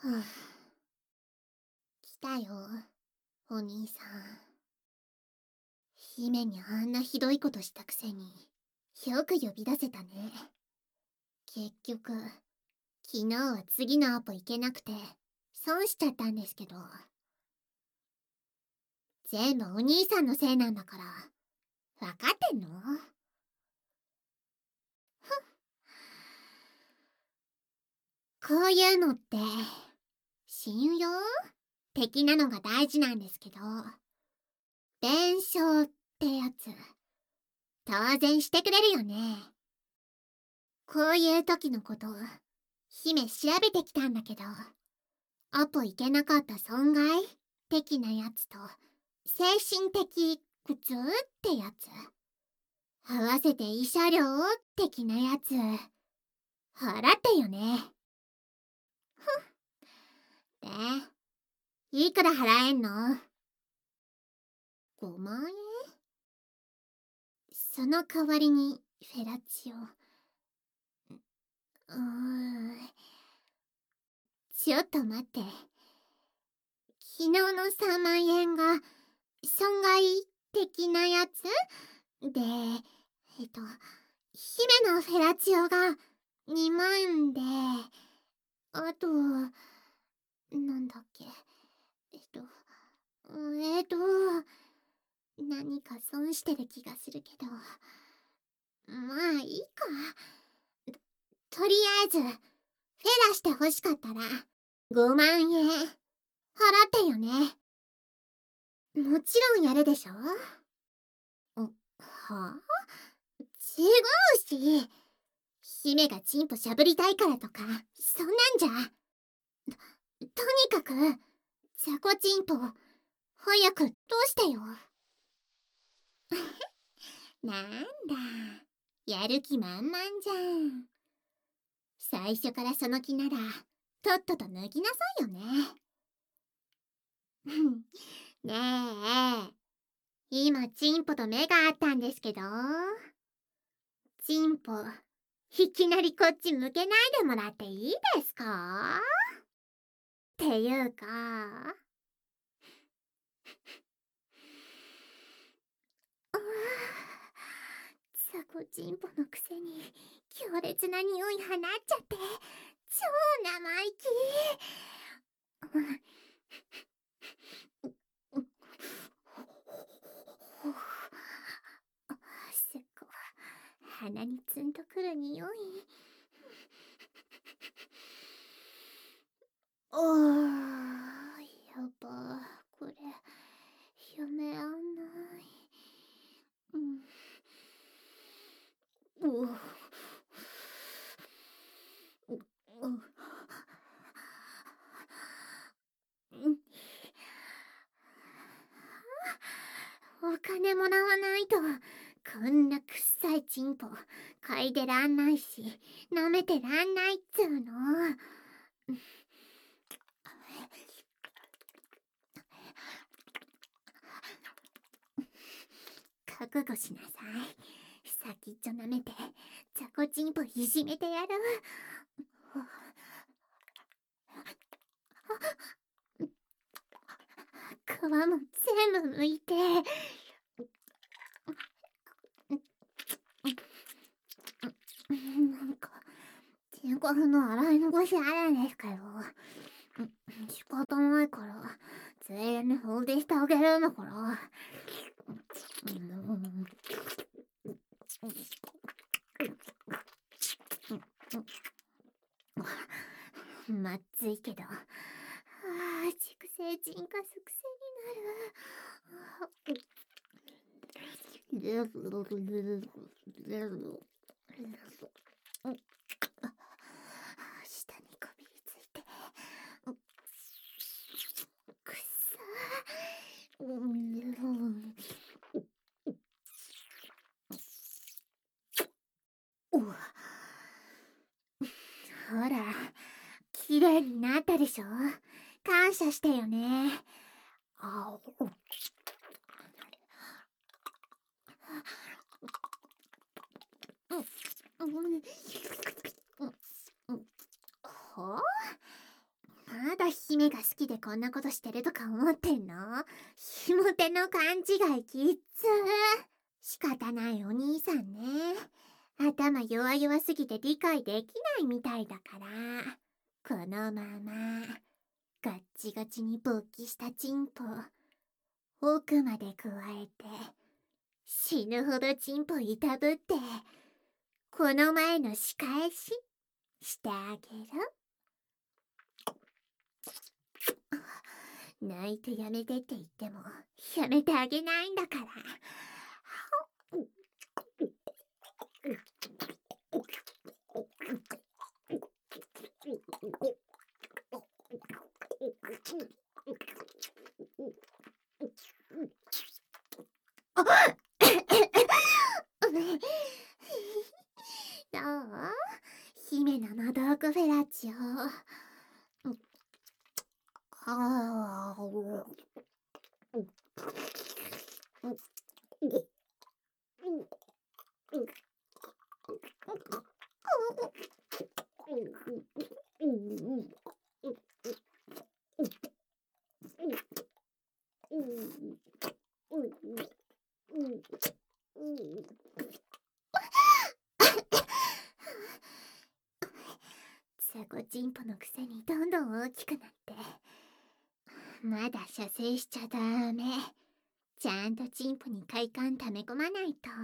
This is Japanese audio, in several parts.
はあ、来たよ、お兄さん。姫にあんなひどいことしたくせに、よく呼び出せたね。結局、昨日は次のアポ行けなくて、損しちゃったんですけど。全部お兄さんのせいなんだから、わかってんの？こういうのって、信用的なのが大事なんですけど、弁償ってやつ、当然してくれるよね。こういう時のこと、姫調べてきたんだけど、アポ行けなかった損害的なやつと、精神的苦痛ってやつ、合わせて慰謝料的なやつ、払ってよね。で、いくら払えんの？ 5 万円？その代わりにフェラチオ。ちょっと待って。昨日の3万円が損害的なやつで、姫のフェラチオが2万で、あと、なんだっけ、えっと、えっと、何か損してる気がするけど、まあいいか。とりあえず、フェラして欲しかったら、5万円、払ってよね。もちろんやるでしょ？はあ？違うし、姫がチンポしゃぶりたいからとか、そんなんじゃ。とにかく、ザコチンポ、早くどうしてよ。なんだ、やる気満々じゃん。最初からその気なら、とっとと脱ぎなさいよね。ねえ、今チンポと目が合ったんですけど、チンポ、いきなりこっち向けないでもらっていいですか？っていうか、ザコチンポのくせに強烈な匂い放っちゃって超生意気。すっごい鼻にツンとくる匂い。やば、これ夢あんない。うお金もらわないと、こんな臭いチンポ嗅いでらんないし、舐めてらんないっつうの。覚悟しなさい。先っちょ舐めて、ザコチンポいじめてやる。皮も全部剥いて。なんか、チンコフの洗い残しあるんですけど、仕方ないから、ついでに掃除してあげるんだから。まずいけど、畜生チンカス癖になる。下にこびりついて、くっさほら、綺麗になったでしょ？感謝してよね。はあ？まだ姫が好きでこんなことしてるとか思ってんの？ひも手の勘違いきっつー。仕方ないお兄さんね。頭弱すぎて理解できないみたいだから。このままガッチガチに勃起したチンポ奥まで加えて死ぬほどチンポいたぶってこの前の仕返ししてあげる。泣いてやめてって言ってもやめてあげないんだから。どう？姫ののドークフェラチオ。あザコチンポのくせにどんどん大きくなって。まだ射精しちゃダメ。ちゃんとチンポに快感溜め込まないと。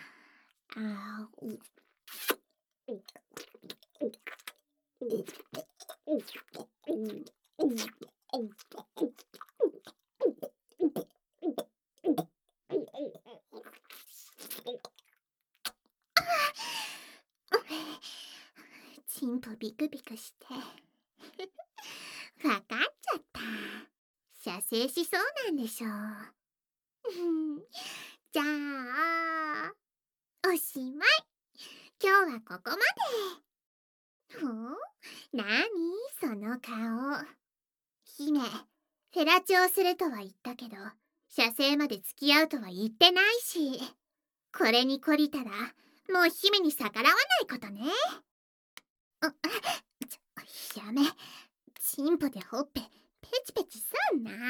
チンポビクビクしてわかっちゃった。射精しそうなんでしょ。じゃあおしまい。今日はここまで。なにその顔。姫、フェラチオするとは言ったけど射精まで付き合うとは言ってないし、これに懲りたらもう姫に逆らわないことね。やめ。チンポでほっぺペチペチすんな。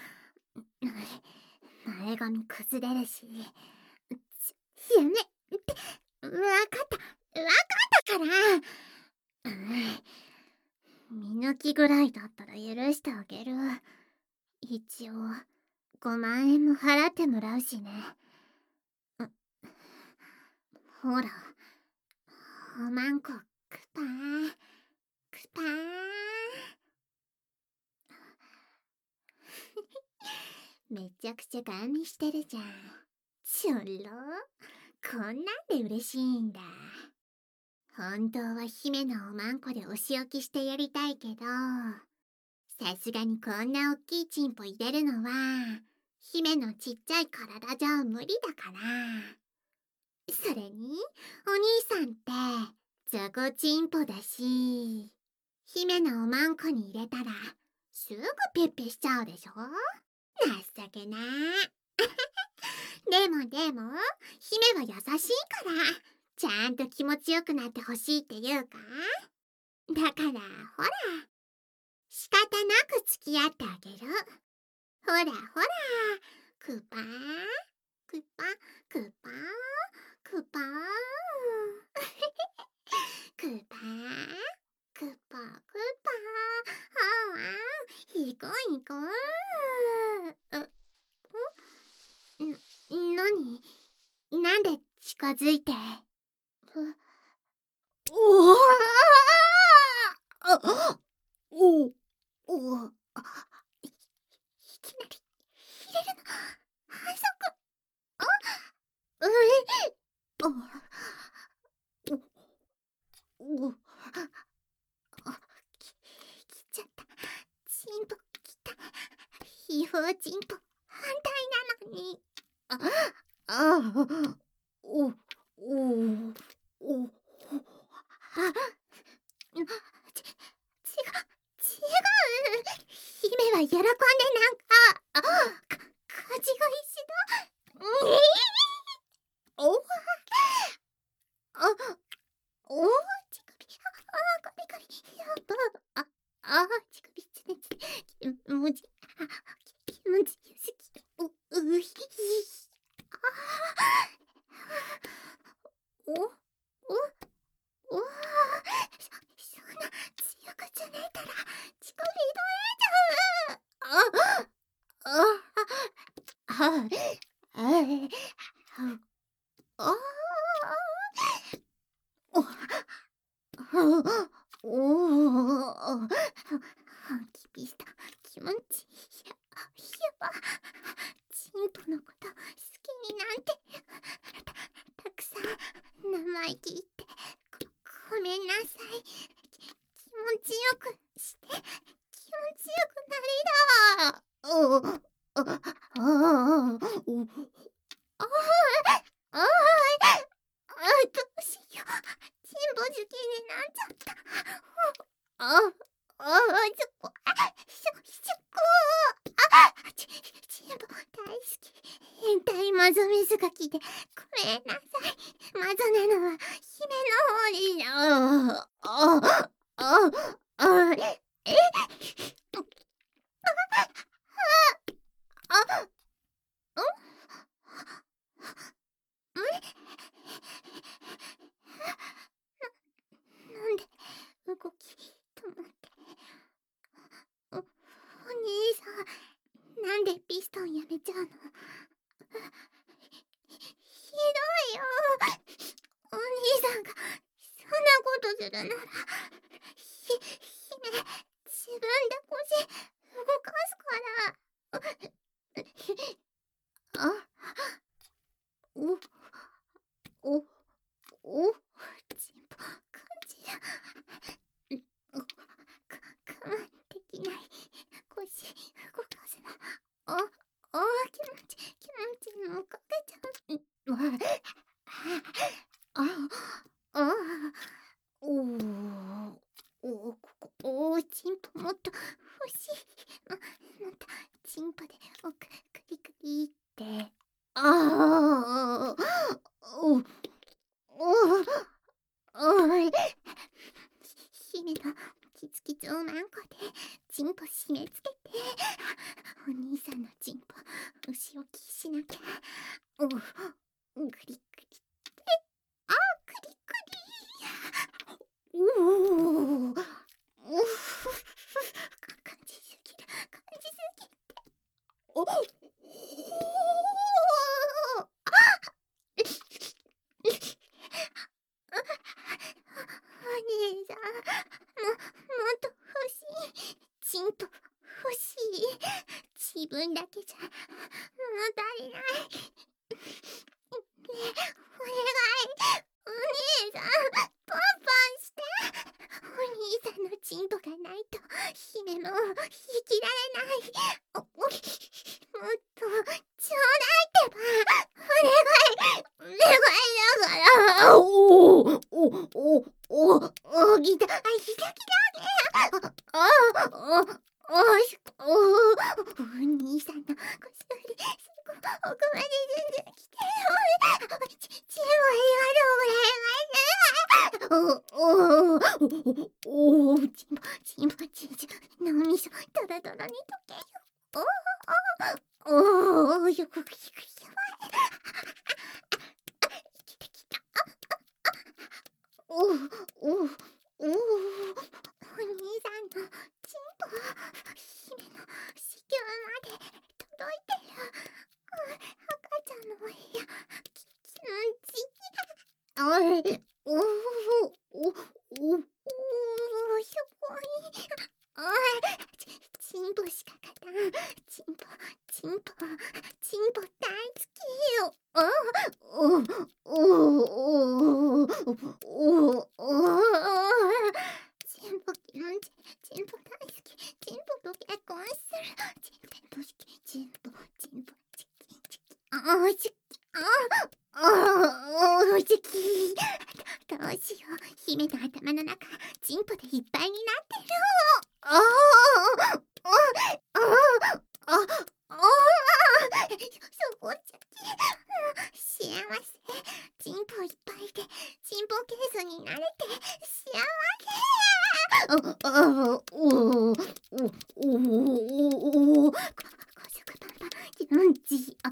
前髪崩れるし。やめってわかったから。見抜きぐらいだったら許してあげる。一応5万円も払ってもらうしね。ほら、おまんこクパークパー。めちゃくちゃガン見してるじゃん。ちょろ、こんなんで嬉しいんだ。本当は姫のおまんこでお仕置きしてやりたいけど、さすがにこんなおっきいチンポ入れるのは姫のちっちゃい体じゃ無理だから。それにお兄さんってザコチンポだし、姫のおまんこに入れたらすぐピッピしちゃうでしょ。情けな。でも姫は優しいからちゃんと気持ちよくなってほしいっていうか。だからほら、仕方なく付き合ってあげる。ほらクパークパクパクパークパークパクパ行こう行こう。なんで近づいて。おおおおいきなり入れるの反則。お来ちゃった。チンポ来た。違法チンポ反対なのに。お違う。姫は喜んでかじがいしだ。お乳首。ガリガリ。やば。乳首つねつね。 きびした気持ちいい。やば、チンポのこと好きになんてたくさん生意気言ってごめんなさい。気持ちよくして、気持ちよくなりだ。どうしよう。チンポ好きになっちゃった。チンポ大好き。変態マゾメズガキでごめんなさい。マゾネのは姫の方に。なんで動き止まって。お兄さん、なんでピストンやめちゃうの？ひどいよ。お兄さんがそんなことするなら、姫、自分で腰動かすから。チンポ感じる。我慢できない。腰動かすの。気持ちもかけちゃう。チンポもっと欲しい。またチンポでクリクリって。姫のキツキツおまんこでチンポ締め付けて、お兄さんのチンポ牛置きしなきゃ。グリグリって、グリグリ。感じすぎる。お兄さん、もっと欲しい。チンポ欲しい。自分だけじゃ物足りない。ねえ、お願い。お兄さん、パンパンして。お兄さんのチンポがないと姫も生きられない。もっとちょうだいってば。お願いだから。ギタお兄さんの腰より奥まで全然来てる。チンもチンポ脳みそドロドロに溶けよ。よく生きてきた。お兄さんのチンポ、姫の子宮まで届いてる。赤ちゃんの部屋、気持ちいい。すごい。チンポしか勝たん。チンポ大好きよ。チンポ気持ち、チンポ大好き。チンポと結婚する。チンポ好き。チンポチキンチキ。チキ。どうしよう。姫の頭の中、チンポでいっぱいになってる。そこちゃ幸せ。チンポいっぱいでチンポケースになれて幸せ。高速パンパン気持ちいい。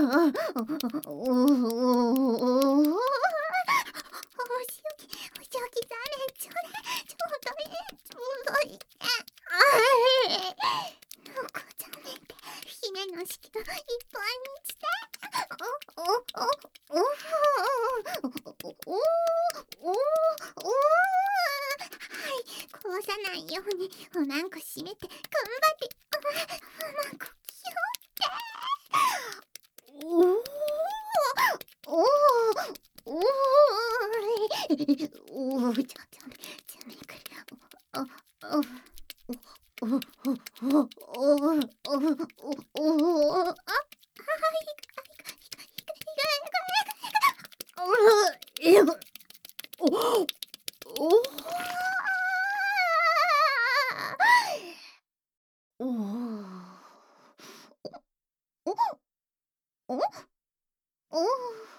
お仕置きザメちょうどいい。のこザメって姫の式がいっぱいにようにおまんこ閉めて頑張っておまんこキューって。おおおおおお、ちゃめくり。おおおおおあ、えぐ、おおおおおおお、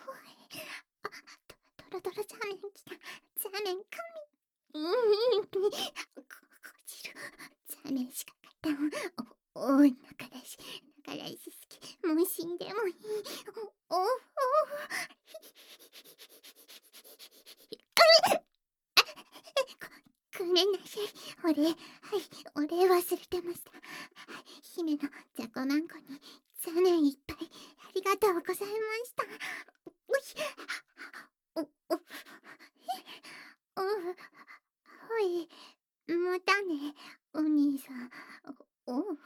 トロトロチャーメンきた。チャーメン神。こじる。チャーメンしか勝たん。おお、仲良し好き。もう死んでもいい。おおごめんなさい。お礼忘れてました。姫のじゃこまんこにチャーメンいっぱいありがとうございました。おしおおはい、またね、お兄さん。おお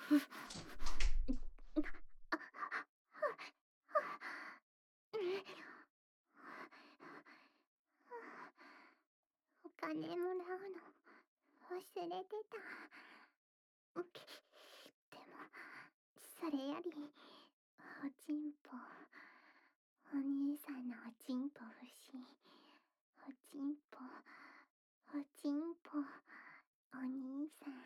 お金もらうの忘れてた。でも、それより、おちんぽ、お兄さんのおちんぽ欲しい。おちんぽ、おちんぽ、お兄さん。